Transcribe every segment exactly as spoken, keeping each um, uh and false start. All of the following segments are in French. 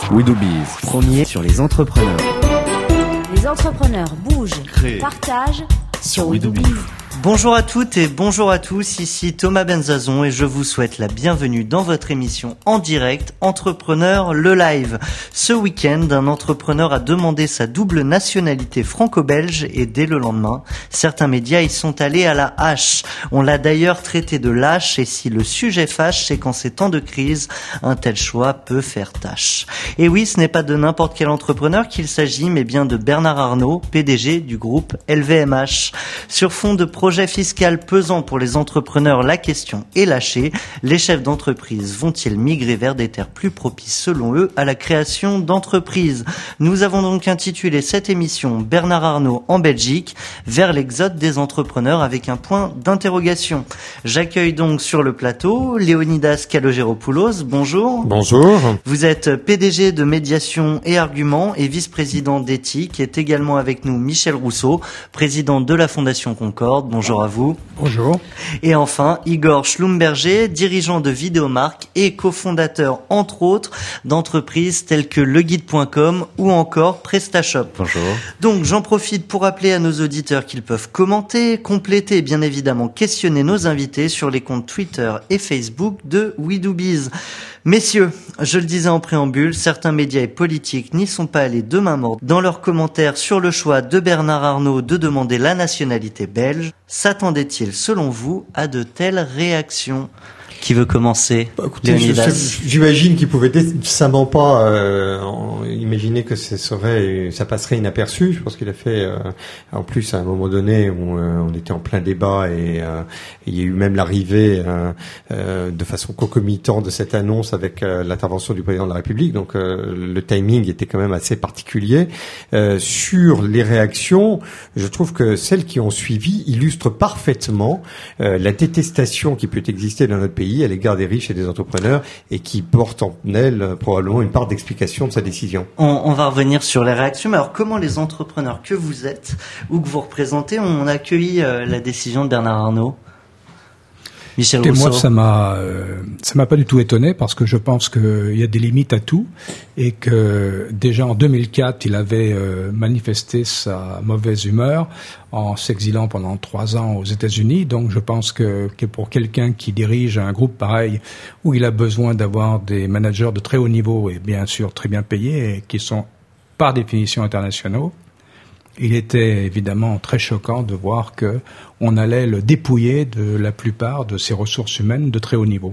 We Do Biz, premier sur les entrepreneurs. Les entrepreneurs bougent, Créer. partagent sur We Do Biz. Bonjour à toutes et bonjour à tous, ici Thomas Benzazon et je vous souhaite la bienvenue dans votre émission en direct Entrepreneur le Live. Ce week-end, un entrepreneur a demandé sa double nationalité franco-belge et dès le lendemain, certains médias y sont allés à la hache. On l'a d'ailleurs traité de lâche et si le sujet fâche, c'est qu'en ces temps de crise, un tel choix peut faire tâche. Et oui, ce n'est pas de n'importe quel entrepreneur qu'il s'agit, mais bien de Bernard Arnault, P D G du groupe L V M H. Sur fond de projet fiscal pesant pour les entrepreneurs, la question est lâchée. Les chefs d'entreprise vont-ils migrer vers des terres plus propices selon eux à la création d'entreprises? Nous avons donc intitulé cette émission Bernard Arnault en Belgique, vers l'exode des entrepreneurs avec un point d'interrogation. J'accueille donc sur le plateau Léonidas Kalogéropoulos, bonjour. Bonjour. Vous êtes P D G de Médiation et Arguments et vice-président d'éthique. Est également avec nous Michel Rousseau, président de la Fondation Concorde. Bonjour à vous. Bonjour. Et enfin, Igor Schlumberger, dirigeant de Vidéomark et cofondateur, entre autres, d'entreprises telles que leguide point com ou encore PrestaShop. Bonjour. Donc, j'en profite pour rappeler à nos auditeurs qu'ils peuvent commenter, compléter et bien évidemment questionner nos invités sur les comptes Twitter et Facebook de We Do Biz. Messieurs, je le disais en préambule, certains médias et politiques n'y sont pas allés de main morte dans leurs commentaires sur le choix de Bernard Arnault de demander la nationalité belge. S'attendait-il, selon vous, à de telles réactions ? Qui veut commencer? Bah, écoutez, je, je, j'imagine qu'il pouvait décemment pas euh, imaginer que ce serait, ça passerait inaperçu. Je pense qu'il a fait, euh, en plus à un moment donné où euh, on était en plein débat et euh, il y a eu même l'arrivée euh, euh, de façon concomitante de cette annonce avec euh, l'intervention du président de la République. Donc euh, le timing était quand même assez particulier. Euh, sur les réactions, je trouve que celles qui ont suivi illustrent parfaitement euh, la détestation qui peut exister dans notre pays à l'égard des riches et des entrepreneurs et qui porte en elle euh, probablement une part d'explication de sa décision. On, on va revenir sur les réactions, mais alors comment les entrepreneurs que vous êtes ou que vous représentez ont accueilli euh, la décision de Bernard Arnault? Michel Rousseau. Moi, ça m'a, euh, ça m'a pas du tout étonné parce que je pense qu'il y a des limites à tout et que déjà en deux mille quatre, il avait euh, manifesté sa mauvaise humeur en s'exilant pendant trois ans aux États-Unis. Donc, je pense que, que pour quelqu'un qui dirige un groupe pareil où il a besoin d'avoir des managers de très haut niveau et bien sûr très bien payés et qui sont par définition internationaux, il était évidemment très choquant de voir que on allait le dépouiller de la plupart de ses ressources humaines de très haut niveau.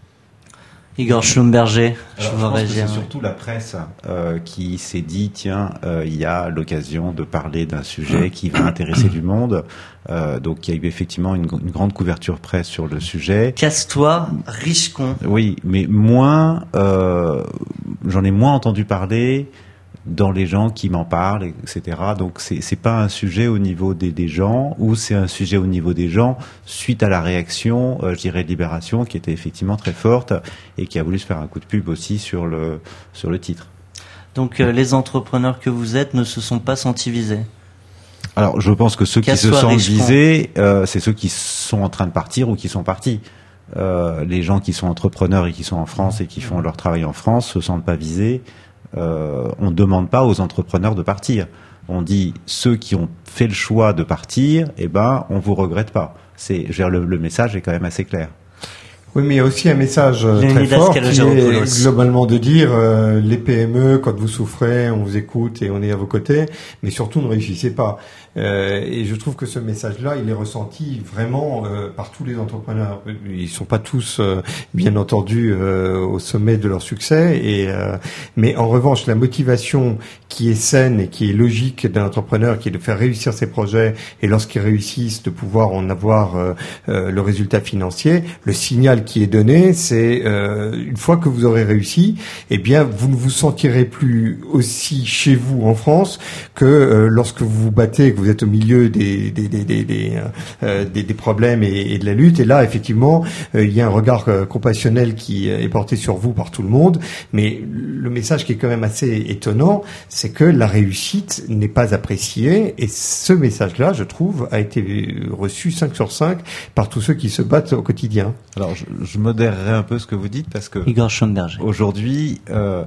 Igor Schlumberger, je Alors, veux je pense réagir. que c'est surtout la presse euh, qui s'est dit tiens, euh, il y a l'occasion de parler d'un sujet qui va intéresser du monde. Euh, donc il y a eu effectivement une, une grande couverture presse sur le sujet. Casse-toi, riche-con. Oui, mais moins, euh, j'en ai moins entendu parler dans les gens qui m'en parlent, et cetera. Donc c'est c'est pas un sujet au niveau des, des gens, ou c'est un sujet au niveau des gens suite à la réaction, euh, je dirais, de Libération, qui était effectivement très forte et qui a voulu se faire un coup de pub aussi sur le sur le titre. Donc euh, les entrepreneurs que vous êtes ne se sont pas sentis visés. Alors je pense que ceux qui se Casse-toi, sentent riche-con. visés, euh, c'est ceux qui sont en train de partir ou qui sont partis. Euh, les gens qui sont entrepreneurs et qui sont en France et qui font leur travail en France se sentent pas visés. Euh, on ne demande pas aux entrepreneurs de partir. On dit ceux qui ont fait le choix de partir, eh ben, on vous regrette pas. C'est, je veux dire, le, le message est quand même assez clair. Oui, mais il y a aussi un message euh, très Léonidas fort qui est Kalogéropoulos. globalement de dire euh, les P M E, quand vous souffrez, on vous écoute et on est à vos côtés, mais surtout ne réussissez pas. Euh, et je trouve que ce message-là, il est ressenti vraiment euh, par tous les entrepreneurs. Ils sont pas tous, euh, bien entendu, euh, au sommet de leur succès. Et euh, mais en revanche, la motivation qui est saine et qui est logique d'un entrepreneur, qui est de faire réussir ses projets, et lorsqu'ils réussissent, de pouvoir en avoir euh, euh, le résultat financier, le signal qui est donné, c'est euh, une fois que vous aurez réussi, eh bien, vous ne vous sentirez plus aussi chez vous en France que euh, lorsque vous vous battez, que vous êtes au milieu des des des des des, euh, des, des problèmes et, et de la lutte. Et là, effectivement, euh, il y a un regard euh, compassionnel qui est porté sur vous par tout le monde. Mais le message qui est quand même assez étonnant, c'est que la réussite n'est pas appréciée. Et ce message-là, je trouve, a été reçu cinq sur cinq par tous ceux qui se battent au quotidien. Alors, je, je modérerai un peu ce que vous dites parce que Igor Schlumberger. aujourd'hui, euh,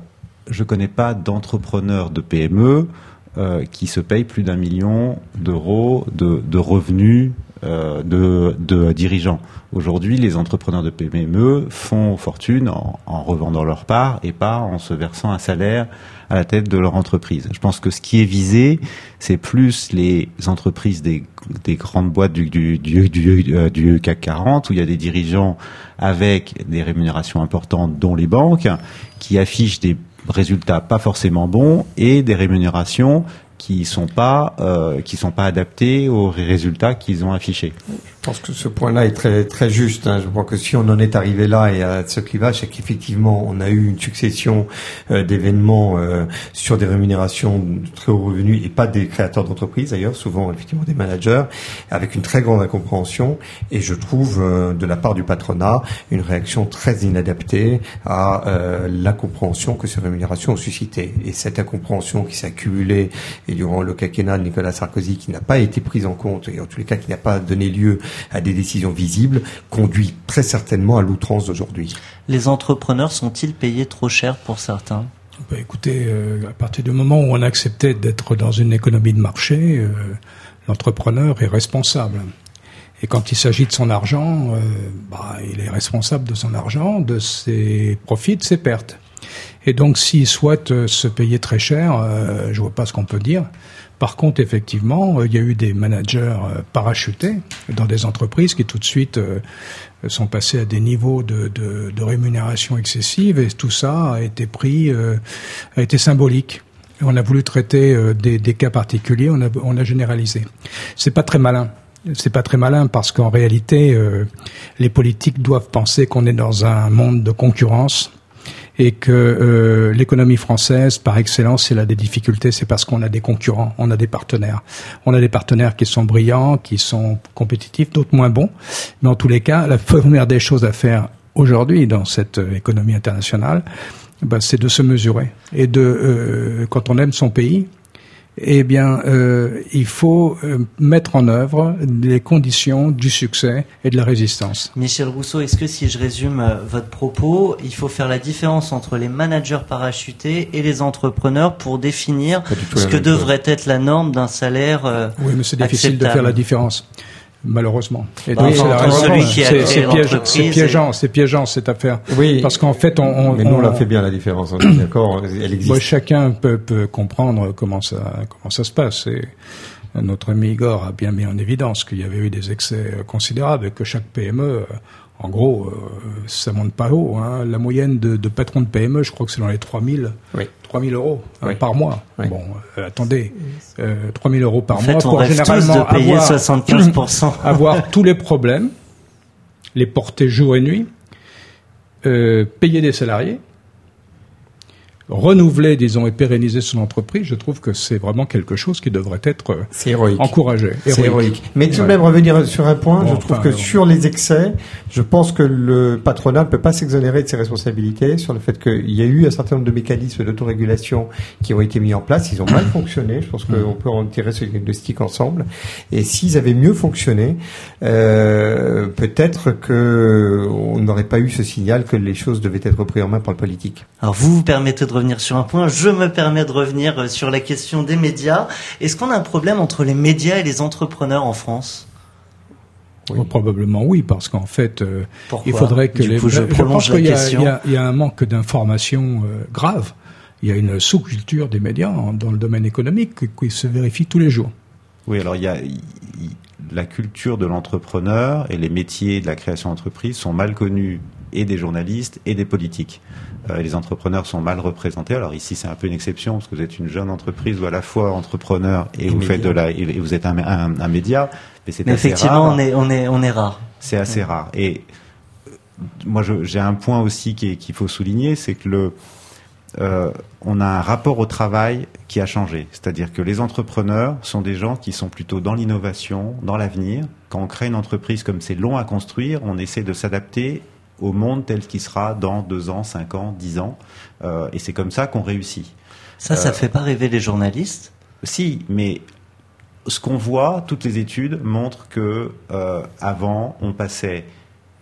je connais pas d'entrepreneurs de P M E euh, qui se payent plus d'un million d'euros de, de revenus euh, de, de dirigeants. Aujourd'hui, les entrepreneurs de P M E font fortune en, en revendant leur part et pas en se versant un salaire à la tête de leur entreprise. Je pense que ce qui est visé, c'est plus les entreprises des, des grandes boîtes du, du, du, du, euh, du C A C quarante, où il y a des dirigeants avec des rémunérations importantes, dont les banques, qui affichent des résultats pas forcément bons et des rémunérations qui sont pas euh, qui sont pas adaptés aux résultats qu'ils ont affichés. Je pense que ce point-là est très très juste. Hein. Je crois que si on en est arrivé là et à ce clivage, c'est qu'effectivement on a eu une succession euh, d'événements euh, sur des rémunérations de très hauts revenus et pas des créateurs d'entreprises d'ailleurs, souvent effectivement des managers, avec une très grande incompréhension. Et je trouve euh, de la part du patronat une réaction très inadaptée à euh, l'incompréhension que ces rémunérations ont suscité. Et cette incompréhension qui s'est accumulée et durant le quinquennat de Nicolas Sarkozy, qui n'a pas été prise en compte et en tous les cas qui n'a pas donné lieu à des décisions visibles, conduit très certainement à l'outrance d'aujourd'hui. Les entrepreneurs sont-ils payés trop cher pour certains ? Bah, écoutez, euh, à partir du moment où on acceptait d'être dans une économie de marché, euh, l'entrepreneur est responsable. Et quand il s'agit de son argent, euh, bah, il est responsable de son argent, de ses profits, de ses pertes. Et donc, s'il souhaite se payer très cher, euh, je vois pas ce qu'on peut dire. Par contre, effectivement, il y a eu des managers parachutés dans des entreprises qui tout de suite euh, sont passés à des niveaux de, de, de rémunération excessive, et tout ça a été pris, euh, a été symbolique. Et on a voulu traiter euh, des, des cas particuliers, on a, on a généralisé. C'est pas très malin. C'est pas très malin parce qu'en réalité, euh, les politiques doivent penser qu'on est dans un monde de concurrence. Et que euh, l'économie française, par excellence, elle a des difficultés, c'est parce qu'on a des concurrents, on a des partenaires. On a des partenaires qui sont brillants, qui sont compétitifs, d'autres moins bons. Mais en tous les cas, la première des choses à faire aujourd'hui dans cette économie internationale, bah, c'est de se mesurer. Et de, euh, quand on aime son pays, eh bien, euh, il faut euh, mettre en œuvre les conditions du succès et de la résistance. Michel Rousseau, est-ce que si je résume euh, votre propos, il faut faire la différence entre les managers parachutés et les entrepreneurs pour définir ce que devrait être la norme d'un salaire euh, Oui, mais c'est difficile acceptable. de faire la différence. Malheureusement. Et bah, donc, c'est la raison. Celui qui a c'est, créé c'est, piège, c'est piégeant, et... c'est piégeant cette affaire. Oui. Parce qu'en fait, on, on mais nous, on, on l'a fait bien la différence. On est d'accord. Elle existe. Bon, chacun peut, peut comprendre comment ça, comment ça se passe. Et notre ami Igor a bien mis en évidence qu'il y avait eu des excès considérables et que chaque P M E, en gros, euh, ça monte pas haut. Hein. La moyenne de, de patrons de P M E, je crois que c'est dans les trois mille, oui. trois mille euros oui. euh, par mois. Oui. Bon, euh, attendez, euh, trois mille euros par en mois fait, on pour rêve généralement tous de payer avoir, soixante-quinze pour cent. avoir tous les problèmes, les porter jour et nuit, euh, payer des salariés, renouveler, disons, et pérenniser son entreprise. Je trouve que c'est vraiment quelque chose qui devrait être c'est héroïque. encouragé. C'est héroïque. Mais tout de même, revenir sur un point, bon, je trouve enfin, que euh, sur les excès, je pense que le patronat ne peut pas s'exonérer de ses responsabilités sur le fait qu'il y a eu un certain nombre de mécanismes d'autorégulation qui ont été mis en place. Ils ont mal fonctionné. Je pense qu'on peut en tirer ce diagnostic ensemble. Et s'ils avaient mieux fonctionné, euh, peut-être que on n'aurait pas eu ce signal que les choses devaient être prises en main par le politique. Alors, vous vous permettez de revenir sur un point, je me permets de revenir sur la question des médias. Est-ce qu'on a un problème entre les médias et les entrepreneurs en France ? Oui. Oh, probablement oui, parce qu'en fait, euh, Pourquoi ? il faudrait que du les... coup, je, je pense qu'il y a, il y, a, il y a un manque d'information euh, grave. Il y a une sous-culture des médias en, dans le domaine économique qui, qui se vérifie tous les jours. Oui, alors il y a il, la culture de l'entrepreneur et les métiers de la création d'entreprise sont mal connus et des journalistes et des politiques. Euh, les entrepreneurs sont mal représentés. Alors ici, c'est un peu une exception parce que vous êtes une jeune entreprise où à la fois entrepreneur et, et vous média. faites de la et vous êtes un, un, un média, mais c'est mais assez effectivement, rare. on est on est on est rare. C'est assez ouais. rare. Et euh, moi, je, j'ai un point aussi qui est, qu'il faut souligner, c'est que le euh, on a un rapport au travail qui a changé. C'est-à-dire que les entrepreneurs sont des gens qui sont plutôt dans l'innovation, dans l'avenir. Quand on crée une entreprise, comme c'est long à construire, on essaie de s'adapter au monde tel qu'il sera dans deux ans, cinq ans, dix ans. Euh, et c'est comme ça qu'on réussit. Ça, ça euh, fait pas rêver les journalistes ? Si, mais ce qu'on voit, toutes les études montrent que euh, avant, on passait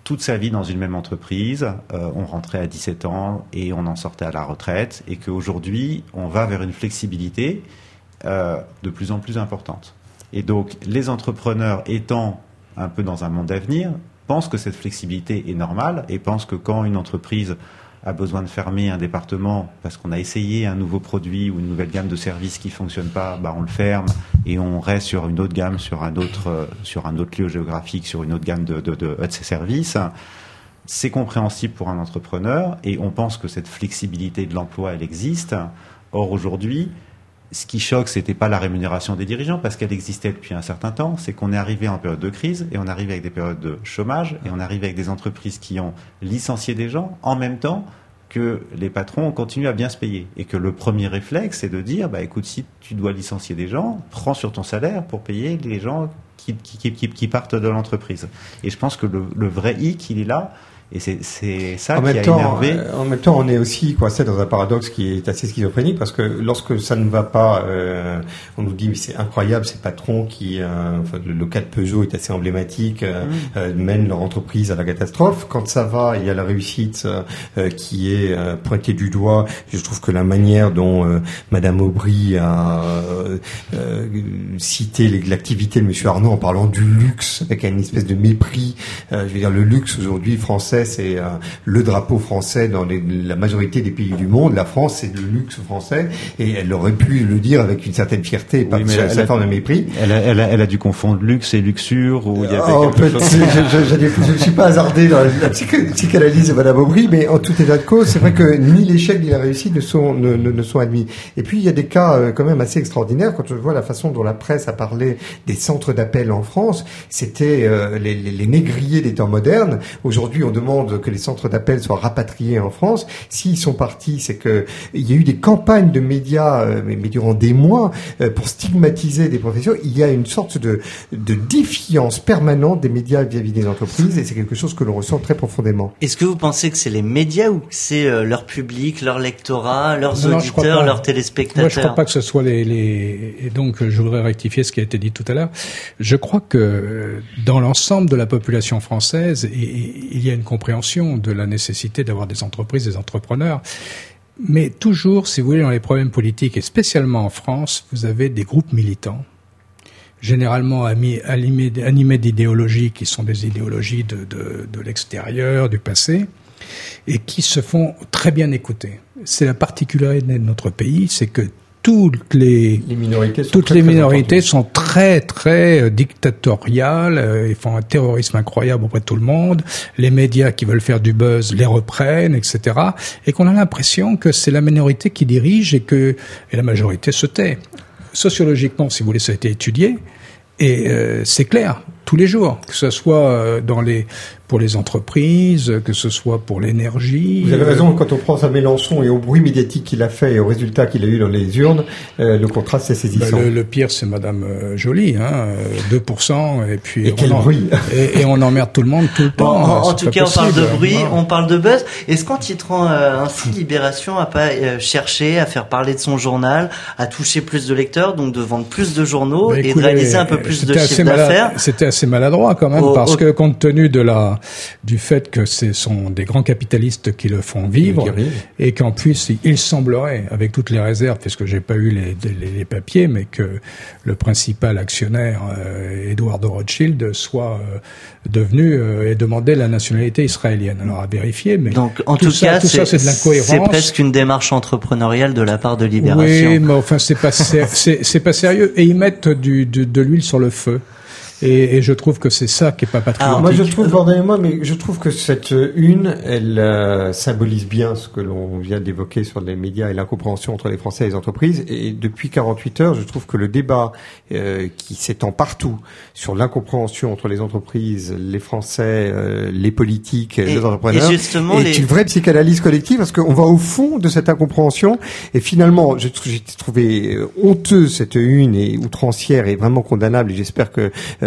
toute sa vie dans une même entreprise, euh, on rentrait à dix-sept ans et on en sortait à la retraite, et qu'aujourd'hui, on va vers une flexibilité euh, de plus en plus importante. Et donc, les entrepreneurs étant un peu dans un monde d'avenir, pensent que cette flexibilité est normale et pensent que quand une entreprise a besoin de fermer un département parce qu'on a essayé un nouveau produit ou une nouvelle gamme de services qui fonctionne pas, bah on le ferme et on reste sur une autre gamme, sur un autre, euh, sur un autre lieu géographique, sur une autre gamme de, de, de, de ces services. C'est compréhensible pour un entrepreneur et on pense que cette flexibilité de l'emploi, elle existe. Or, aujourd'hui, ce qui choque, c'était pas la rémunération des dirigeants, parce qu'elle existait depuis un certain temps, c'est qu'on est arrivé en période de crise, et on arrive avec des périodes de chômage, et on arrive avec des entreprises qui ont licencié des gens, en même temps que les patrons ont continué à bien se payer. Et que le premier réflexe, c'est de dire, bah, écoute, si tu dois licencier des gens, prends sur ton salaire pour payer les gens qui, qui, qui, qui partent de l'entreprise. Et je pense que le, le vrai hic, il est là. Et c'est, c'est ça en qui même a temps, énervé. Euh, en même temps, on est aussi coincé dans un paradoxe qui est assez schizophrénique, parce que lorsque ça ne va pas, euh, on nous dit mais c'est incroyable, ces patrons qui, euh, enfin, le, le cas de Peugeot est assez emblématique, euh, mmh. euh, mènent leur entreprise à la catastrophe. Quand ça va, il y a la réussite euh, qui est euh, pointée du doigt. Je trouve que la manière dont euh, Madame Aubry a euh, euh, cité l'activité de Monsieur Arnaud en parlant du luxe avec une espèce de mépris. Euh, je veux dire, le luxe aujourd'hui français, c'est euh, le drapeau français dans les, la majorité des pays du monde. La France, c'est le luxe français, et elle aurait pu le dire avec une certaine fierté, pas oui, mais une certaine forme de mépris. Elle a, elle, a, elle a dû confondre luxe et luxure, où il y avait oh, quelque chose. Je ne suis pas hasardé dans la, la psychanalyse de Madame Aubry, mais en tout état de cause, c'est vrai que ni l'échec ni la réussite ne sont, ne, ne, ne sont admis. Et puis, il y a des cas euh, quand même assez extraordinaires. Quand je vois la façon dont la presse a parlé des centres d'appel en France, c'était euh, les, les, les négriers des temps modernes. Aujourd'hui, on demande que les centres d'appel soient rapatriés en France. S'ils sont partis, c'est que il y a eu des campagnes de médias, euh, mais durant des mois, euh, pour stigmatiser des professions. Il y a une sorte de, de défiance permanente des médias vis-à-vis des entreprises, et c'est quelque chose que l'on ressent très profondément. Est-ce que vous pensez que c'est les médias ou que c'est euh, leur public, leur lectorat, leurs non, auditeurs, non, leurs téléspectateurs? Moi, je ne crois pas que ce soit les, les... Et donc, je voudrais rectifier ce qui a été dit tout à l'heure. Je crois que dans l'ensemble de la population française, il y a une compréhension de la nécessité d'avoir des entreprises, des entrepreneurs. Mais toujours, si vous voulez, dans les problèmes politiques, et spécialement en France, vous avez des groupes militants, généralement animés, animés d'idéologies qui sont des idéologies de, de, de l'extérieur, du passé, et qui se font très bien écouter. C'est la particularité de notre pays, c'est que toutes les, les minorités sont toutes très, les très minorités sont très très euh, dictatoriales, euh, ils font un terrorisme incroyable auprès de tout le monde, les médias qui veulent faire du buzz les reprennent, et cetera, et qu'on a l'impression que c'est la minorité qui dirige et que et la majorité se tait. Sociologiquement, si vous voulez, ça a été étudié, et euh, c'est clair tous les jours, que ce soit euh, dans les pour les entreprises, que ce soit pour l'énergie. Vous avez raison, quand on pense à Mélenchon et au bruit médiatique qu'il a fait et aux résultats qu'il a eu dans les urnes, euh, le contraste est saisissant. Ben le, le pire, c'est Madame euh, Joly, hein, deux pour cent, et puis... Et quel en, bruit et, et on emmerde tout le monde tout le temps. Bon, en, en tout cas, possible. on parle de bruit, voilà. On parle de buzz. Est-ce qu'en titrant euh, ainsi Libération a pas euh, cherché à faire parler de son journal, à toucher plus de lecteurs, donc de vendre plus de journaux Ben, et écoutez, de réaliser un peu plus de chiffre malade, d'affaires? C'était assez maladroit quand même, au, parce au... que compte tenu de la du fait que ce sont des grands capitalistes qui le font vivre, et qu'en plus, il semblerait, avec toutes les réserves, puisque j'ai pas eu les, les, les papiers, mais que le principal actionnaire, euh, Edouard de Rothschild, soit euh, devenu euh, et demandait la nationalité israélienne. Alors à vérifier, mais donc en tout, tout ça, cas, tout ça, c'est de l'incohérence. C'est presque une démarche entrepreneuriale de la part de Libération. Oui, mais enfin, c'est pas c'est c'est pas sérieux, et ils mettent du de, de l'huile sur le feu. Et, et je trouve que c'est ça qui est pas patriotique. Alors moi je trouve, pardonnez-moi, mais je trouve que cette une, elle euh, symbolise bien ce que l'on vient d'évoquer sur les médias et l'incompréhension entre les Français et les entreprises. Et depuis quarante-huit heures, je trouve que le débat euh, qui s'étend partout sur l'incompréhension entre les entreprises, les Français, euh, les politiques, et, les entrepreneurs, et justement, est les... une vraie psychanalyse collective, parce qu'on va au fond de cette incompréhension. Et finalement, j'ai trouvé honteux cette une et outrancière et vraiment condamnable. Et j'espère que euh,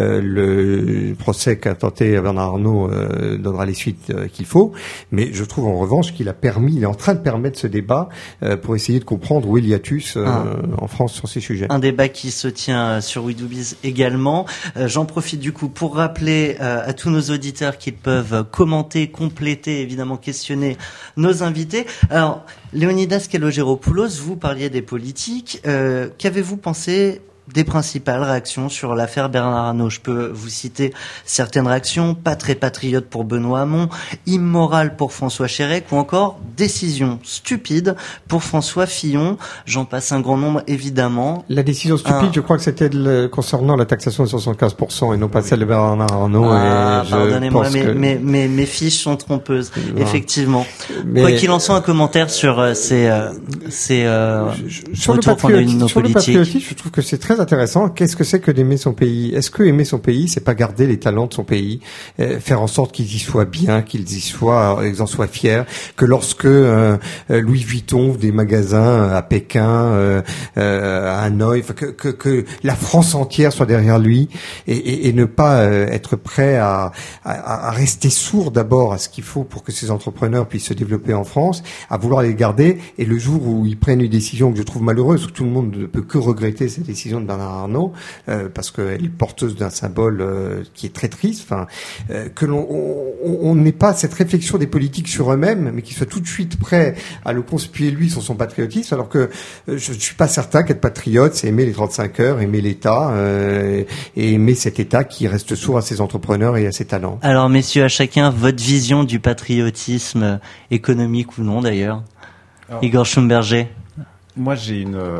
Euh, le procès qu'a tenté Bernard Arnault euh, donnera les suites euh, qu'il faut, mais je trouve en revanche qu'il a permis, il est en train de permettre ce débat euh, pour essayer de comprendre où est l'hiatus euh, ah. en France sur ces sujets. Un débat qui se tient sur We Do Biz également. Euh, j'en profite du coup pour rappeler euh, à tous nos auditeurs qu'ils peuvent commenter, compléter, évidemment questionner nos invités. Alors, Léonidas Kalogeropoulos, vous parliez des politiques. Euh, qu'avez-vous pensé des principales réactions sur l'affaire Bernard Arnault? Je peux vous citer certaines réactions: pas très patriote pour Benoît Hamon, immoral pour François Chérec, ou encore décision stupide pour François Fillon. J'en passe un grand nombre, évidemment. La décision stupide, un... je crois que c'était le, concernant la taxation de soixante-quinze pour cent et non pas oui. celle de Bernard Arnault. Ah, et pardonnez-moi, mais que... mes, mes, mes fiches sont trompeuses, non. effectivement. Mais... Quoi qu'il en soit, un commentaire sur euh, ces, euh, ces euh, sur le patriotisme, sur le patriotisme, je trouve que c'est très intéressant. Qu'est-ce que c'est que d'aimer son pays? Est-ce que aimer son pays, c'est pas garder les talents de son pays, euh, faire en sorte qu'ils y soient bien, qu'ils y soient, qu'ils en soient fiers, que lorsque euh, Louis Vuitton ouvre des magasins à Pékin, euh, euh, à Hanoï, que, que, que la France entière soit derrière lui, et, et, et ne pas euh, être prêt à, à, à rester sourd d'abord à ce qu'il faut pour que ces entrepreneurs puissent se développer en France, à vouloir les garder. Et le jour où ils prennent une décision que je trouve malheureuse, où tout le monde ne peut que regretter cette décision de Bernard Arnault, euh, parce qu'elle est porteuse d'un symbole euh, qui est très triste, enfin, euh, que l'on on n'ait pas cette réflexion des politiques sur eux-mêmes, mais qu'ils soient tout de suite prêts à le conspuer lui sur son patriotisme, alors que euh, je ne suis pas certain qu'être patriote, c'est aimer les trente-cinq heures, aimer l'État, euh, et aimer cet État qui reste sourd à ses entrepreneurs et à ses talents. Alors messieurs, à chacun votre vision du patriotisme, économique ou non d'ailleurs. Alors, Igor Schumberger. Moi j'ai une... Euh...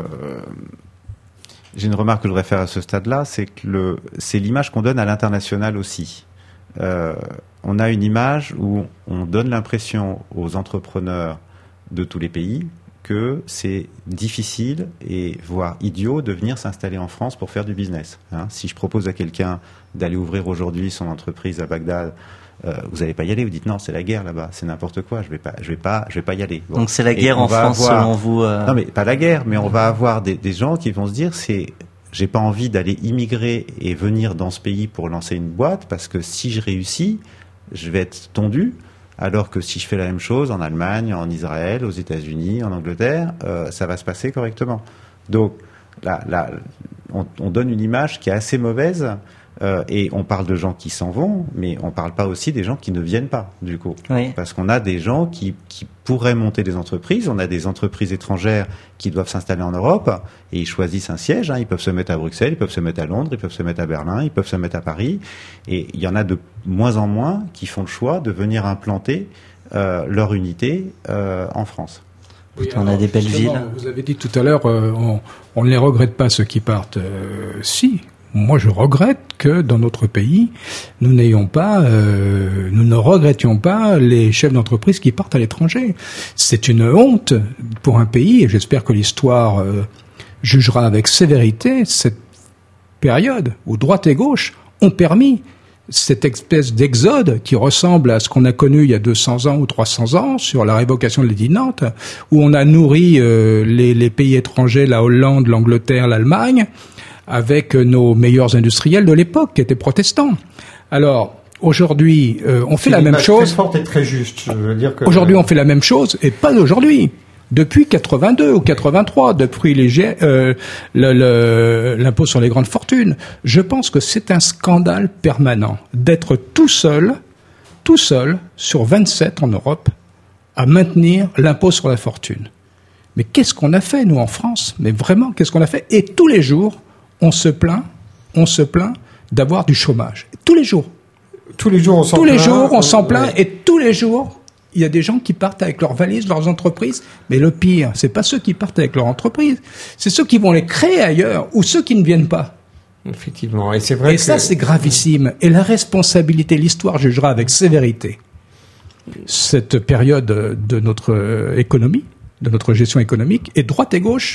J'ai une remarque que je voudrais faire à ce stade-là, c'est que le, c'est l'image qu'on donne à l'international aussi. Euh, on a une image où on donne l'impression aux entrepreneurs de tous les pays que c'est difficile et voire idiot de venir s'installer en France pour faire du business. Hein, si je propose à quelqu'un d'aller ouvrir aujourd'hui son entreprise à Bagdad, Euh, vous n'allez pas y aller, vous dites non, c'est la guerre là-bas, c'est n'importe quoi, je vais pas, je vais pas, je vais pas y aller. Bon. Donc c'est la guerre en France avoir... selon vous euh... Non mais pas la guerre, mais on va avoir des, des gens qui vont se dire c'est, j'ai pas envie d'aller immigrer et venir dans ce pays pour lancer une boîte parce que si je réussis, je vais être tondu. Alors que si je fais la même chose en Allemagne, en Israël, aux États-Unis, en Angleterre, euh, ça va se passer correctement. Donc là, là, on, on donne une image qui est assez mauvaise. Euh, et on parle de gens qui s'en vont, mais on parle pas aussi des gens qui ne viennent pas, du coup. Oui. Parce qu'on a des gens qui, qui pourraient monter des entreprises, on a des entreprises étrangères qui doivent s'installer en Europe, et ils choisissent un siège, hein, ils peuvent se mettre à Bruxelles, ils peuvent se mettre à Londres, ils peuvent se mettre à Berlin, ils peuvent se mettre à Paris, et il y en a de moins en moins qui font le choix de venir implanter euh, leur unité euh, en France. Oui, on a des belles villes. Vous avez dit tout à l'heure, euh, on, on ne les regrette pas ceux qui partent. Euh, si. Moi, je regrette que dans notre pays, nous n'ayons pas, euh, nous ne regrettions pas les chefs d'entreprise qui partent à l'étranger. C'est une honte pour un pays, et j'espère que l'histoire euh, jugera avec sévérité cette période où droite et gauche ont permis cette espèce d'exode qui ressemble à ce qu'on a connu il y a deux cents ans ou trois cents ans sur la révocation de l'édit de Nantes, où on a nourri euh, les, les pays étrangers, la Hollande, l'Angleterre, l'Allemagne, avec nos meilleurs industriels de l'époque qui étaient protestants. Alors aujourd'hui, euh, on fait la même chose. Très forte et très juste. Je veux dire que aujourd'hui, on fait la même chose, et pas aujourd'hui. Depuis quatre-vingt-deux ou quatre-vingt-trois, depuis les, euh, le, le, l'impôt sur les grandes fortunes, je pense que c'est un scandale permanent d'être tout seul, tout seul sur vingt-sept en Europe, à maintenir l'impôt sur la fortune. Mais qu'est-ce qu'on a fait nous en France ? Mais vraiment, qu'est-ce qu'on a fait ? Et tous les jours, on se plaint, on se plaint d'avoir du chômage. Tous les jours. Tous les jours, on s'en plaint. Tous les jours, on euh, s'en plaint, ouais. Et tous les jours, il y a des gens qui partent avec leurs valises, leurs entreprises. Mais le pire, c'est pas ceux qui partent avec leur entreprise, c'est ceux qui vont les créer ailleurs, ou ceux qui ne viennent pas. Effectivement, et c'est vrai. Et que... ça, c'est gravissime. Et la responsabilité, l'histoire jugera avec sévérité cette période de notre économie, de notre gestion économique, et droite et gauche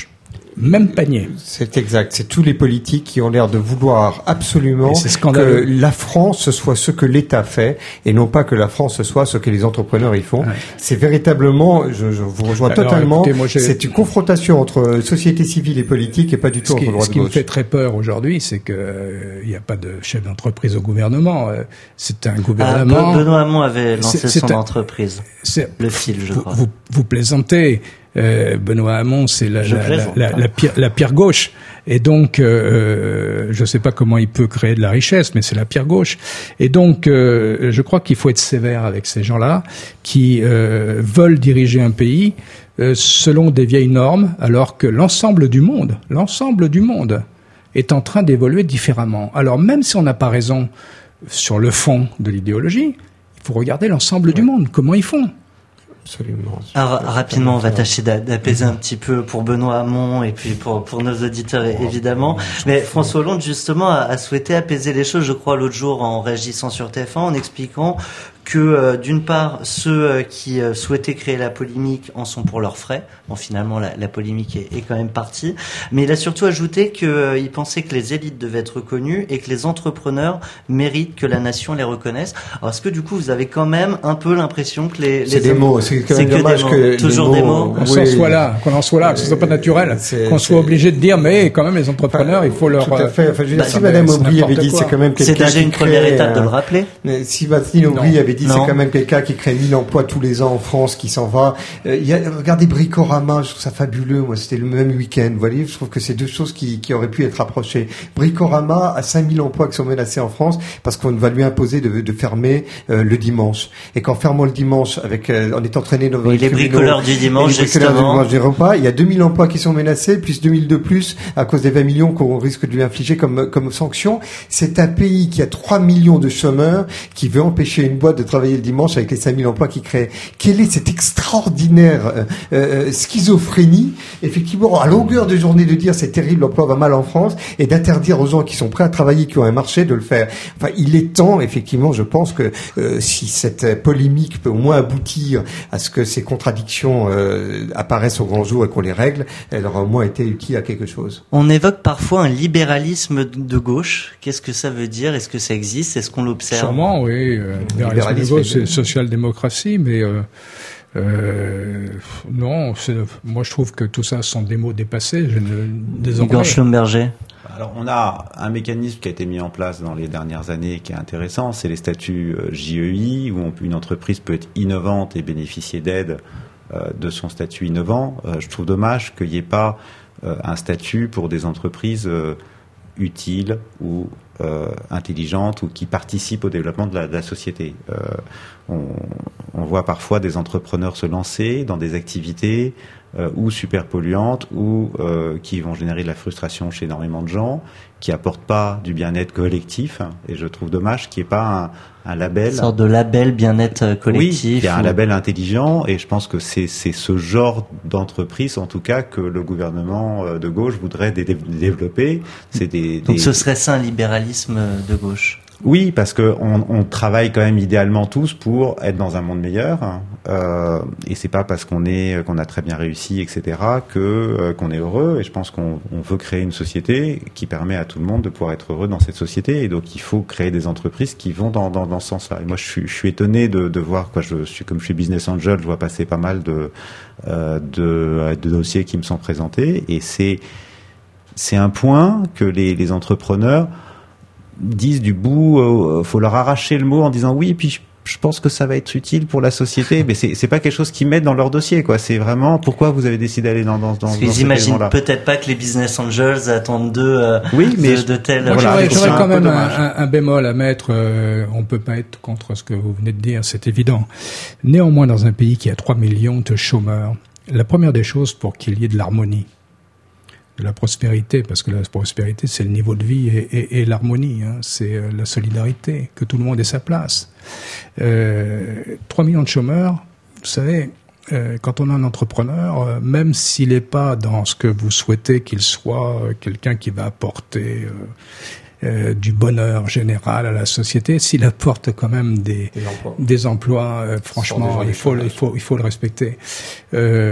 même panier. C'est exact. C'est tous les politiques qui ont l'air de vouloir absolument que la France soit ce que l'État fait et non pas que la France soit ce que les entrepreneurs y font. Ouais. C'est véritablement, je, je vous rejoins Alors, totalement, écoutez, moi, c'est une confrontation entre société civile et politique et pas du tout entre droite et gauche. Ce qui me fait très peur aujourd'hui, c'est que il euh, n'y a pas de chef d'entreprise au gouvernement. Euh, c'est un gouvernement. Ah, Benoît Hamon avait lancé c'est, c'est son un, entreprise. Le fil, je vous, crois. Vous, vous plaisantez. Euh, Benoît Hamon, c'est la, la, la, la, la, pire, la pire gauche. Et donc, euh, je ne sais pas comment il peut créer de la richesse, mais c'est la pire gauche. Et donc, euh, je crois qu'il faut être sévère avec ces gens-là qui euh, veulent diriger un pays euh, selon des vieilles normes, alors que l'ensemble du monde, l'ensemble du monde est en train d'évoluer différemment. Alors, même si on n'a pas raison sur le fond de l'idéologie, il faut regarder l'ensemble ouais. du monde, comment ils font. Absolument. Alors, rapidement, on va tâcher d'apaiser un petit peu pour Benoît Hamon et puis pour, pour nos auditeurs, évidemment. Mais François Hollande, justement, a, a souhaité apaiser les choses, je crois, l'autre jour en réagissant sur T F un, en expliquant que, euh, d'une part, ceux euh, qui euh, souhaitaient créer la polémique en sont pour leurs frais. Bon, finalement, la, la polémique est, est quand même partie. Mais il a surtout ajouté qu'il euh, pensait que les élites devaient être reconnues et que les entrepreneurs méritent que la nation les reconnaisse. Alors, est-ce que, du coup, vous avez quand même un peu l'impression que les... C'est les des hommes, mots, c'est quand même c'est dommage que... que toujours mots, des mots. Qu'on oui, soit là, qu'on en soit là, que ce soit pas naturel, c'est, qu'on soit c'est... obligé de dire, mais quand même, les entrepreneurs, enfin, il faut leur... Tout à fait. Enfin, je veux dire, bah, si Madame Aubry avait dit, quoi. C'est quand même quelqu'un C'est déjà une première crée, étape euh, de le rappeler. Mais si Madame Aubry avait dit, c'est quand même quelqu'un qui crée mille emplois tous les ans en France, qui s'en va. Euh, il y a, regardez Bricorama, je trouve ça fabuleux. Moi, c'était le même week-end. Vous voyez, je trouve que c'est deux choses qui, qui auraient pu être rapprochées. Bricorama a cinq mille emplois qui sont menacés en France parce qu'on va lui imposer de, de fermer euh, le dimanche. Et qu'en fermant le dimanche, avec, euh, on est entraîné dans oui, les bricoleurs du dimanche, les bricoleurs du dimanche des repas, il y a deux mille emplois qui sont menacés, plus deux mille de plus à cause des vingt millions qu'on risque de lui infliger comme, comme sanction. C'est un pays qui a trois millions de chômeurs qui veut empêcher une boîte de travailler le dimanche avec les cinq mille emplois qu'il crée. Quelle est cette extraordinaire euh, euh, schizophrénie, effectivement, à longueur de journée de dire c'est terrible, l'emploi va mal en France, et d'interdire aux gens qui sont prêts à travailler, qui ont un marché, de le faire. Enfin, il est temps, effectivement, je pense que euh, si cette polémique peut au moins aboutir à ce que ces contradictions euh, apparaissent au grand jour et qu'on les règle, elle aura au moins été utile à quelque chose. On évoque parfois un libéralisme de gauche. Qu'est-ce que ça veut dire? Est-ce que ça existe? Est-ce qu'on l'observe? Sûrement, oui. Euh, libéralisme, libéralisme de gauche, c'est social-démocratie, mais euh, euh, non, c'est, moi je trouve que tout ça sont des mots dépassés. Je ne, désormais. Igor Schlumberger. Alors on a un mécanisme qui a été mis en place dans les dernières années qui est intéressant, c'est les statuts J E I, où on, une entreprise peut être innovante et bénéficier d'aide euh, de son statut innovant. Euh, je trouve dommage qu'il n'y ait pas euh, un statut pour des entreprises euh, utiles ou euh, intelligentes ou qui participent au développement de la, de la société. Euh, on, on voit parfois des entrepreneurs se lancer dans des activités Euh, ou super polluantes, ou euh, qui vont générer de la frustration chez énormément de gens, qui apportent pas du bien-être collectif. Et je trouve dommage qu'il n'y ait pas un, un label. Une sorte de label bien-être collectif. Oui, il y a ou... un label intelligent, et je pense que c'est, c'est ce genre d'entreprise, en tout cas, que le gouvernement de gauche voudrait dé- développer. C'est des, Donc des... ce serait ça un libéralisme de gauche? Oui, parce que on, on travaille quand même idéalement tous pour être dans un monde meilleur, euh, et c'est pas parce qu'on est qu'on a très bien réussi, et cetera, que euh, qu'on est heureux. Et je pense qu'on on veut créer une société qui permet à tout le monde de pouvoir être heureux dans cette société. Et donc il faut créer des entreprises qui vont dans dans, dans ce sens-là. Et moi, je suis je suis étonné de, de voir quoi. Je suis comme je suis business angel, je vois passer pas mal de euh, de, de dossiers qui me sont présentés, et c'est c'est un point que les les entrepreneurs disent du bout, euh, faut leur arracher le mot en disant oui, puis je, je pense que ça va être utile pour la société, mais c'est c'est pas quelque chose qu'ils mettent dans leur dossier, quoi. C'est vraiment pourquoi vous avez décidé d'aller dans dans dans. Parce qu'ils imaginent peut-être pas que les business angels attendent d'eux euh, oui, mais de, de tels. Moi, voilà, j'aurais, j'aurais quand même un, un, un bémol à mettre. Euh, on peut pas être contre ce que vous venez de dire, c'est évident. Néanmoins, dans un pays qui a trois millions de chômeurs, la première des choses pour qu'il y ait de l'harmonie, de la prospérité, parce que la prospérité, c'est le niveau de vie et, et, et l'harmonie, hein, c'est euh, la solidarité, que tout le monde ait sa place. Euh, trois millions de chômeurs, vous savez, euh, quand on a un entrepreneur, euh, même s'il n'est pas dans ce que vous souhaitez qu'il soit, euh, quelqu'un qui va apporter euh, euh, du bonheur général à la société, s'il apporte quand même des, des emplois, des emplois euh, franchement, il faut, il faut, il faut le respecter. Euh,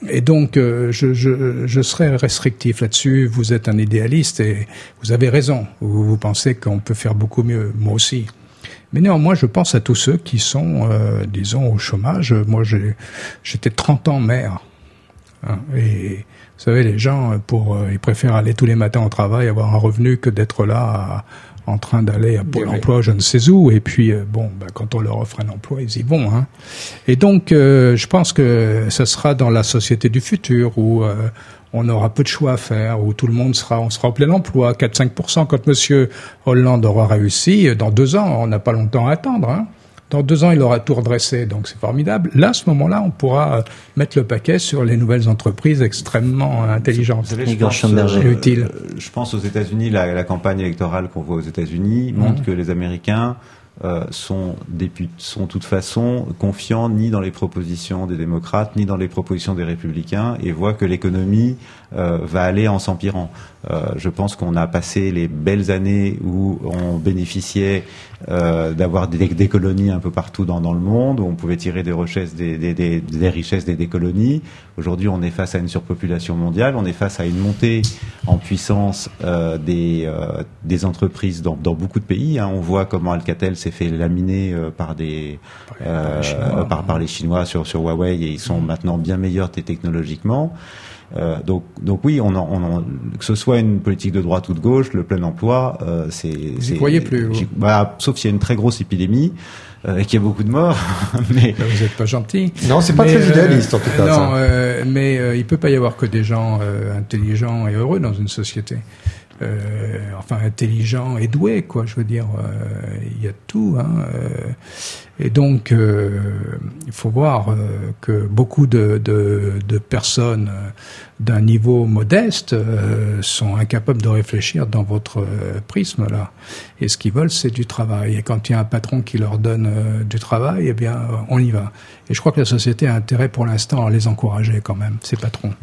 et donc, euh, je, je, je serais restrictif là-dessus. Vous êtes un idéaliste et vous avez raison. Vous, vous pensez qu'on peut faire beaucoup mieux. Moi aussi. Mais néanmoins, je pense à tous ceux qui sont, euh, disons, au chômage. Moi, j'ai, j'étais trente ans maire. Hein, et vous savez, les gens, pour, euh, ils préfèrent aller tous les matins au travail, avoir un revenu, que d'être là à, en train d'aller à Pôle emploi, je ne sais où. Et puis, euh, bon, bah, quand on leur offre un emploi, ils y vont. Hein. Et donc, euh, je pense que ce sera dans la société du futur où euh, on aura peu de choix à faire, où tout le monde sera, on sera en plein emploi, quatre à cinq pour cent. Quand Monsieur Hollande aura réussi, dans deux ans, on n'a pas longtemps à attendre. Hein. Dans deux ans, il aura tout redressé, donc c'est formidable. Là, à ce moment-là, on pourra mettre le paquet sur les nouvelles entreprises extrêmement intelligentes. Vous savez, je, pense, euh, utile. je pense aux États-Unis, la, la campagne électorale qu'on voit aux États-Unis montre mmh. que les Américains euh, sont, déput- sont de toute façon confiants ni dans les propositions des démocrates, ni dans les propositions des républicains, et voient que l'économie euh, va aller en s'empirant. Euh, je pense qu'on a passé les belles années où on bénéficiait euh, d'avoir des, des colonies un peu partout dans, dans le monde, où on pouvait tirer des richesses des, des, des, des richesses des, des colonies. Aujourd'hui, on est face à une surpopulation mondiale, on est face à une montée en puissance euh, des, euh, des entreprises dans, dans beaucoup de pays. Hein. On voit comment Alcatel s'est fait laminer euh, par des euh, par, par, par les Chinois sur, sur Huawei, et ils sont mmh. maintenant bien meilleurs technologiquement. Euh, donc, donc oui, on en, on en, que ce soit une politique de droite ou de gauche, le plein emploi, euh, c'est. Vous n'y croyez plus. Bah, sauf s'il y a une très grosse épidémie euh, et qu'il y a beaucoup de morts. mais ben, vous n'êtes pas gentil. Non, c'est pas mais, très idéaliste euh, en tout cas. Non, euh, mais euh, il peut pas y avoir que des gens euh, intelligents et heureux dans une société. Euh, enfin, intelligent et doué, quoi. Je veux dire, euh, il y a tout. Hein, euh, et donc, euh, il faut voir euh, que beaucoup de, de, de personnes euh, d'un niveau modeste euh, sont incapables de réfléchir dans votre euh, prisme là. Et ce qu'ils veulent, c'est du travail. Et quand il y a un patron qui leur donne euh, du travail, eh bien, on y va. Et je crois que la société a intérêt, pour l'instant, à les encourager quand même, ces patrons.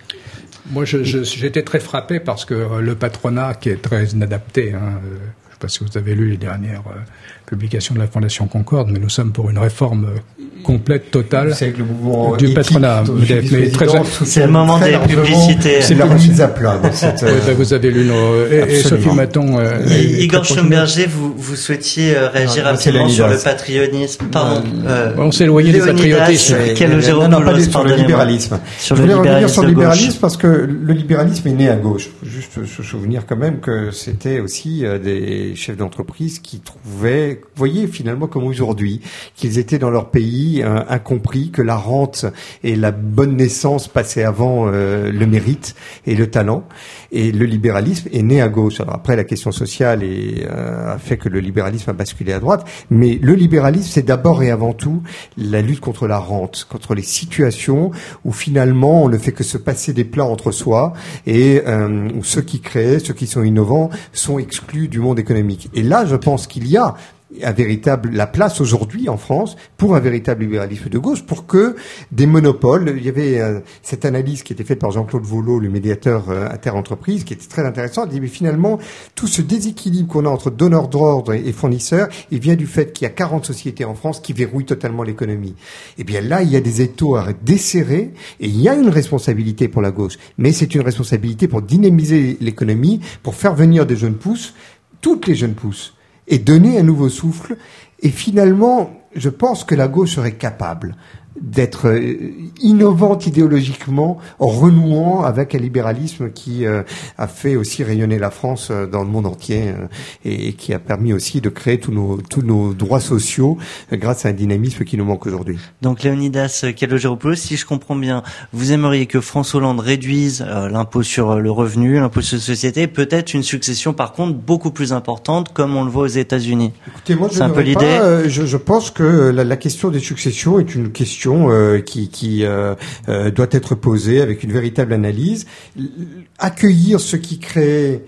Moi, je, je, j'étais très frappé parce que le patronat, qui est très inadapté, hein, euh, je ne sais pas si vous avez lu les dernières euh, publications de la Fondation Concorde, mais nous sommes pour une réforme euh, complète, totale le mouvement du patronat. Mais, mais très, c'est le moment des publicités. C'est la remise à plat. Cette, euh... oui, ben vous avez lu nos... Et, et Sophie Maton... Euh, Igor Schlumberger, vous, vous souhaitiez euh, réagir non, rapidement sur le patriotisme. Pardon. Euh, on s'est éloigné du patriotisme. Non, non, pas sur le libéralisme. Sur Je le voulais revenir sur le libéralisme gauche. Parce que le libéralisme est né à gauche. Il faut juste se souvenir quand même que c'était aussi des chefs d'entreprise qui trouvaient, vous voyez finalement comme aujourd'hui, qu'ils étaient dans leur pays euh, incompris, que la rente et la bonne naissance passaient avant euh, le mérite et le talent. Et le libéralisme est né à gauche. Alors après, la question sociale est, euh, a fait que le libéralisme a basculé à droite. Mais le libéralisme, c'est d'abord et avant tout la lutte contre la rente, contre les situations où finalement on ne fait que se passer des plats entre soi et euh, où ceux qui créent, ceux qui sont innovants, sont exclus du monde économique. Et là, je pense qu'il y a un véritable, la place aujourd'hui en France pour un véritable libéralisme de gauche, pour que des monopoles, il y avait euh, cette analyse qui était faite par Jean-Claude Vollot, le médiateur euh, inter-entreprise, qui était très intéressante. Il dit, mais finalement, tout ce déséquilibre qu'on a entre donneurs d'ordre et fournisseurs, il vient du fait qu'il y a quarante sociétés en France qui verrouillent totalement l'économie. Et bien là, il y a des étaux à desserrer et il y a une responsabilité pour la gauche. Mais c'est une responsabilité pour dynamiser l'économie, pour faire venir des jeunes pousses, toutes les jeunes pousses, et donner un nouveau souffle. Et finalement, je pense que la gauche serait capable d'être innovante idéologiquement en renouant avec un libéralisme qui euh, a fait aussi rayonner la France euh, dans le monde entier euh, et, et qui a permis aussi de créer tous nos tous nos droits sociaux euh, grâce à un dynamisme qui nous manque aujourd'hui. Donc Léonidas Kalogeropoulos, si je comprends bien, vous aimeriez que François Hollande réduise euh, l'impôt sur le revenu, l'impôt sur les sociétés, peut-être une succession par contre beaucoup plus importante comme on le voit aux États-Unis. Écoutez, moi je C'est un peu l'idée. Pas, euh, je, je pense que la, la question des successions est une question Euh, qui, qui euh, euh, doit être posée avec une véritable analyse. L- accueillir ceux qui créent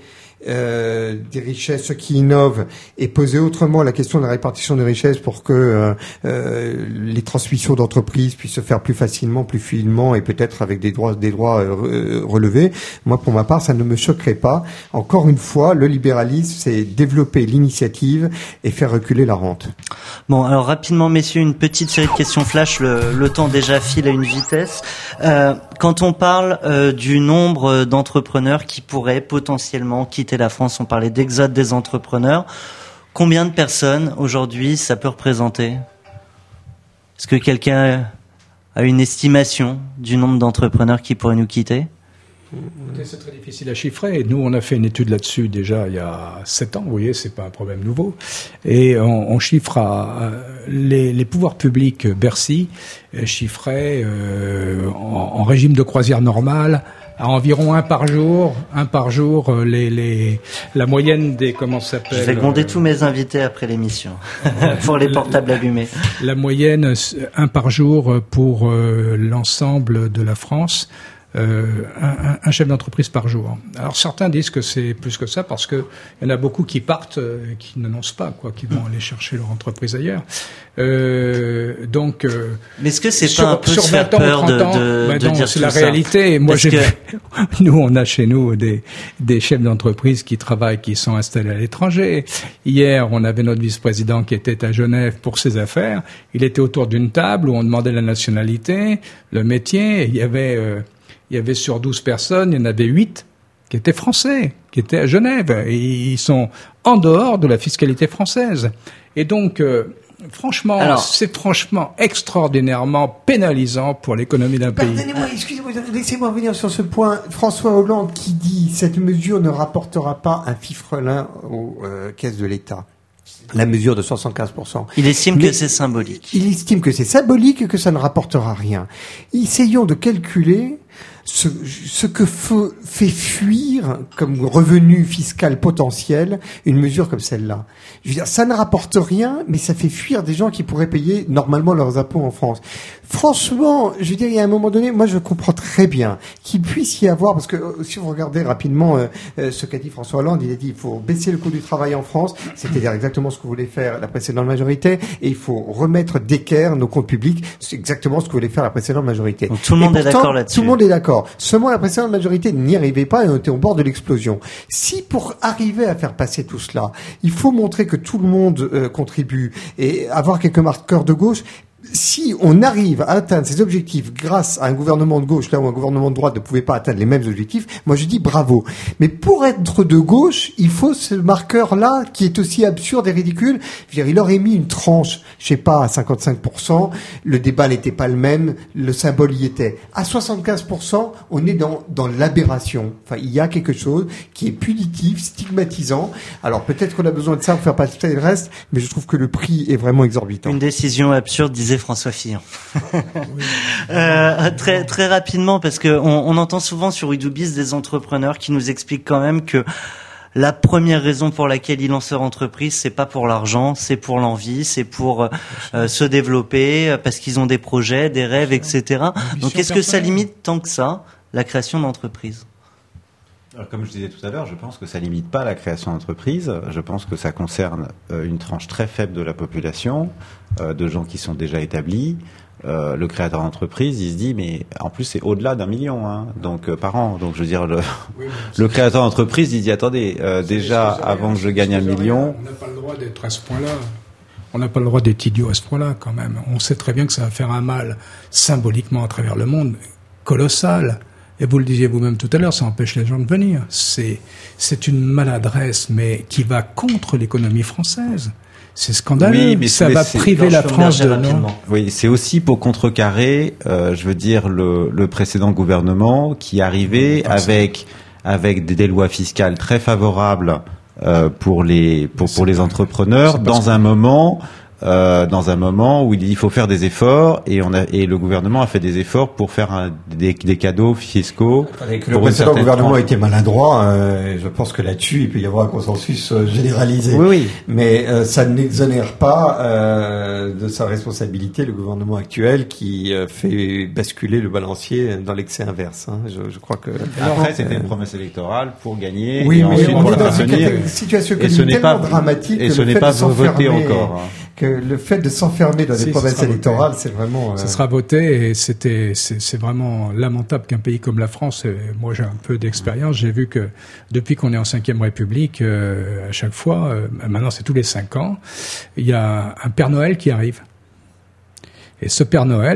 euh, des richesses, ceux qui innovent, et poser autrement la question de la répartition des richesses pour que euh, euh, les transmissions d'entreprises puissent se faire plus facilement, plus fluidement et peut-être avec des droits, des droits euh, relevés. Moi, pour ma part, ça ne me choquerait pas. Encore une fois, le libéralisme, c'est développer l'initiative et faire reculer la rente. Bon, alors rapidement, messieurs, une petite série de questions flash. Le, le temps déjà file à une vitesse. Euh, quand on parle euh, du nombre d'entrepreneurs qui pourraient potentiellement quitter la France, on parlait d'exode des entrepreneurs. Combien de personnes aujourd'hui ça peut représenter? Est-ce que quelqu'un a une estimation du nombre d'entrepreneurs qui pourraient nous quitter? C'est très difficile à chiffrer. Nous, on a fait une étude là-dessus déjà il y a sept ans. Vous voyez, c'est pas un problème nouveau. Et on, on chiffre à, à les, les pouvoirs publics Bercy chiffraient euh, en, en régime de croisière normale à environ un par jour, un par jour, les, les, la moyenne des, comment ça s'appelle? Je vais gronder euh, tous mes invités après l'émission, pour les portables allumés. La moyenne, un par jour pour euh, l'ensemble de la France. Euh, un, un chef d'entreprise par jour. Alors certains disent que c'est plus que ça parce que il y en a beaucoup qui partent, euh, qui n'annoncent pas, quoi, qui vont aller chercher leur entreprise ailleurs. Euh, donc, euh, mais est-ce que c'est sur, pas un peu sur se faire peur de, de, ben de non, dire c'est tout la ça. réalité. Moi, Parce j'ai, que... nous, on a chez nous des des chefs d'entreprise qui travaillent, qui sont installés à l'étranger. Hier, on avait notre vice-président qui était à Genève pour ses affaires. Il était autour d'une table où on demandait la nationalité, le métier. Et il y avait euh, Il y avait sur douze personnes, il y en avait huit qui étaient français, qui étaient à Genève. Et ils sont en dehors de la fiscalité française. Et donc, euh, franchement, Alors, c'est franchement extraordinairement pénalisant pour l'économie d'un pays. Pardonnez-moi, excusez-moi, laissez-moi revenir sur ce point. François Hollande qui dit « Cette mesure ne rapportera pas un fifrelin aux euh, caisses de l'État ». La mesure de soixante-quinze pour cent. Il estime Mais que c'est symbolique. Il estime que c'est symbolique et que ça ne rapportera rien. Essayons de calculer ce, ce que f- fait fuir comme revenu fiscal potentiel une mesure comme celle-là. Je veux dire, ça ne rapporte rien, mais ça fait fuir des gens qui pourraient payer normalement leurs impôts en France. Franchement, je veux dire, il y a un moment donné, moi je comprends très bien qu'il puisse y avoir, parce que euh, si vous regardez rapidement euh, euh, ce qu'a dit François Hollande, il a dit il faut baisser le coût du travail en France, c'est-à-dire exactement ce que voulait faire la précédente majorité, et il faut remettre d'équerre nos comptes publics, c'est exactement ce que voulait faire la précédente majorité. Donc tout le monde et pourtant, est d'accord là-dessus. Tout le monde est d'accord. Seulement la précédente majorité n'y arrivait pas et on était au bord de l'explosion. Si pour arriver à faire passer tout cela, il faut montrer que tout le monde euh, contribue et avoir quelques marqueurs de gauche, si on arrive à atteindre ces objectifs grâce à un gouvernement de gauche, là où un gouvernement de droite ne pouvait pas atteindre les mêmes objectifs, moi je dis bravo. Mais pour être de gauche, il faut ce marqueur-là qui est aussi absurde et ridicule. Je veux dire, il aurait mis une tranche, je sais pas, à cinquante-cinq pour cent, le débat n'était pas le même, le symbole y était. À soixante-quinze pour cent, on est dans, dans l'aberration. Enfin, il y a quelque chose qui est punitif, stigmatisant. Alors peut-être qu'on a besoin de ça pour faire passer le reste, mais je trouve que le prix est vraiment exorbitant. Une décision absurde, disait François Fillon. euh, très très rapidement, parce que on, on entend souvent sur WeDoBiz des entrepreneurs qui nous expliquent quand même que la première raison pour laquelle ils lancent leur entreprise, c'est pas pour l'argent, c'est pour l'envie, c'est pour euh, se développer, parce qu'ils ont des projets, des rêves, et cetera. Donc, est-ce que ça limite tant que ça la création d'entreprise ? Alors, comme je disais tout à l'heure, je pense que ça limite pas la création d'entreprise. Je pense que ça concerne euh, une tranche très faible de la population, euh, de gens qui sont déjà établis. Euh, le créateur d'entreprise, il se dit, mais en plus c'est au-delà d'un million, hein, donc euh, par an. Donc je veux dire, le, oui, le créateur d'entreprise, il dit, attendez, euh, déjà avant que je gagne un million, on n'a pas le droit d'être à ce point-là. On n'a pas le droit d'être idiot à ce point-là, quand même. On sait très bien que ça va faire un mal symboliquement à travers le monde colossal. Et vous le disiez vous-même tout à l'heure, ça empêche les gens de venir. C'est, c'est une maladresse, mais qui va contre l'économie française. C'est scandaleux. Oui, mais ça mais va priver la France de non. Oui, c'est aussi pour contrecarrer, euh, je veux dire, le, le précédent gouvernement qui arrivait avec avec des, des lois fiscales très favorables euh, pour les pour pour les entrepreneurs dans un moment. Euh, dans un moment où il faut faire des efforts et on a et le gouvernement a fait des efforts pour faire un, des, des cadeaux fiscaux. Que le précédent gouvernement a été maladroit. Euh, je pense que là-dessus il peut y avoir un consensus euh, généralisé. Oui, oui. Mais euh, ça n'exonère pas euh, de sa responsabilité le gouvernement actuel qui euh, fait basculer le balancier dans l'excès inverse. Hein. Je, je crois que après c'était euh... une promesse électorale pour gagner oui, et mais ensuite on pour est la dans faire tenir. Une situation et ce n'est pas dramatique et ce n'est pas voté encore. Hein. Que le fait de s'enfermer dans si, des promesses électorales, c'est vraiment... Euh... Ça sera voté et c'était, c'est, c'est vraiment lamentable qu'un pays comme la France, et moi j'ai un peu d'expérience, j'ai vu que depuis qu'on est en cinquième République, euh, à chaque fois, euh, maintenant c'est tous les cinq ans, il y a un Père Noël qui arrive. Et ce Père Noël,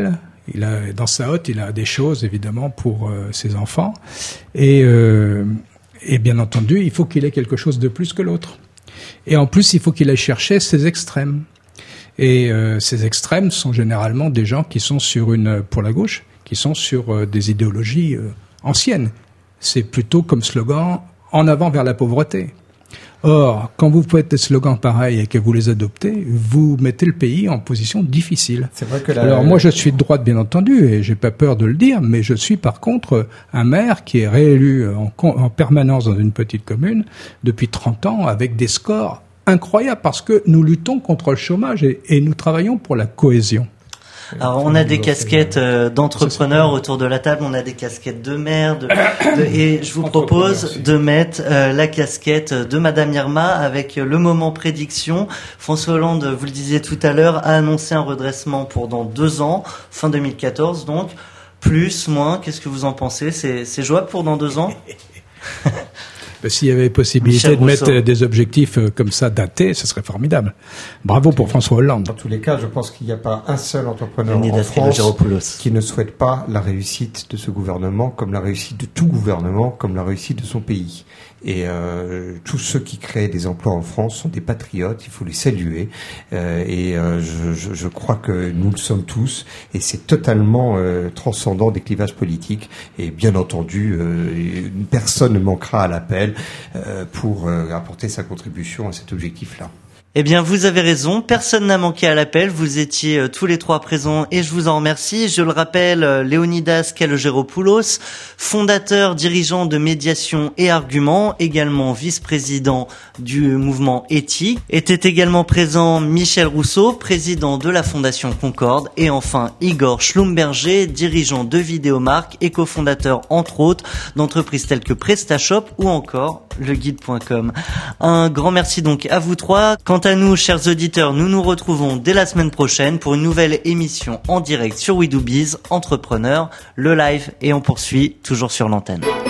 Il a dans sa hotte, il a des choses évidemment pour euh, ses enfants, et, euh, et bien entendu, il faut qu'il ait quelque chose de plus que l'autre. Et en plus, il faut qu'il aille chercher ses extrêmes. Et euh, ces extrêmes sont généralement des gens qui sont sur une, pour la gauche, qui sont sur euh, des idéologies euh, anciennes. C'est plutôt comme slogan « en avant vers la pauvreté ». Or, quand vous faites des slogans pareils et que vous les adoptez, vous mettez le pays en position difficile. C'est vrai que la... Alors moi, je suis de droite, bien entendu, et j'ai pas peur de le dire, mais je suis par contre un maire qui est réélu en, en permanence dans une petite commune depuis trente ans avec des scores incroyables parce que nous luttons contre le chômage et, et nous travaillons pour la cohésion. Alors on a des casquettes euh, d'entrepreneurs autour de la table, on a des casquettes de maire, de, de, et je vous propose de mettre euh, la casquette de Madame Irma avec le moment prédiction. François Hollande, vous le disiez tout à l'heure, a annoncé un redressement pour dans deux ans, fin deux mille quatorze donc. Plus, moins, qu'est-ce que vous en pensez ? C'est, c'est jouable pour dans deux ans ? S'il y avait possibilité Michel de mettre Rousseau. des objectifs comme ça datés, ce serait formidable. Bravo pour François Hollande. Dans tous les cas, je pense qu'il n'y a pas un seul entrepreneur Leonidas en France Kalogeropoulos. qui ne souhaite pas la réussite de ce gouvernement, comme la réussite de tout gouvernement, comme la réussite de son pays. Et euh, tous ceux qui créent des emplois en France sont des patriotes, il faut les saluer. Euh, et euh, je, je, je crois que nous le sommes tous, et c'est totalement euh, transcendant des clivages politiques. Et bien entendu, euh, personne ne manquera à l'appel euh, pour euh, apporter sa contribution à cet objectif-là. Eh bien, vous avez raison, personne n'a manqué à l'appel, vous étiez euh, tous les trois présents et je vous en remercie. Je le rappelle, euh, Leonidas Kalogeropoulos, fondateur, dirigeant de Médiation et Arguments, également vice-président du mouvement Éthique. Était également présent Michel Rousseau, président de la Fondation Concorde, et enfin Igor Schlumberger, dirigeant de Vidéomark et cofondateur, entre autres, d'entreprises telles que PrestaShop ou encore le guide point com. Un grand merci donc à vous trois. Quant à nous, chers auditeurs, nous nous retrouvons dès la semaine prochaine pour une nouvelle émission en direct sur We Do Biz, Entrepreneur, le live, et on poursuit toujours sur l'antenne.